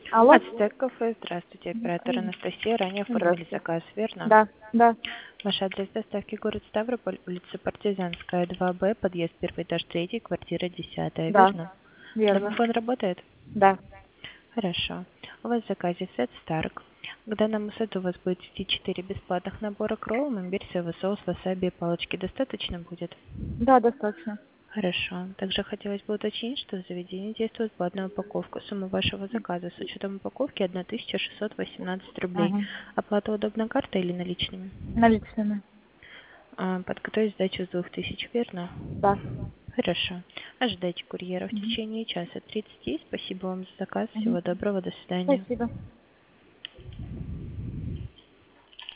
Алло? Ацтек кафе, здравствуйте, оператор Анастасия. Ранее оформили Здравствуйте. заказ, верно? Да, да, Ваш адрес доставки город Ставрополь, улица Партизанская, 2Б, подъезд первый этаж 3, квартира 10, да, верно? верно. Домофон работает? Да. Хорошо. У вас в заказе сет Старк. К данному сету у вас будет идти 4 бесплатных набора к роллам, имбирь, соевый соус, васаби и палочки. Достаточно будет? Да, достаточно. Хорошо. Также хотелось бы уточнить, что в заведении действует платная упаковка. Сумма вашего заказа с учетом упаковки 1618 рублей. Ага. Оплата удобна картой или наличными? Наличными. Подготовить сдачу с 2000, верно? Да. Хорошо. Ожидайте курьера в Мгм. течение часа 30. Спасибо вам за заказ. Мгм. Всего доброго. До свидания. Спасибо.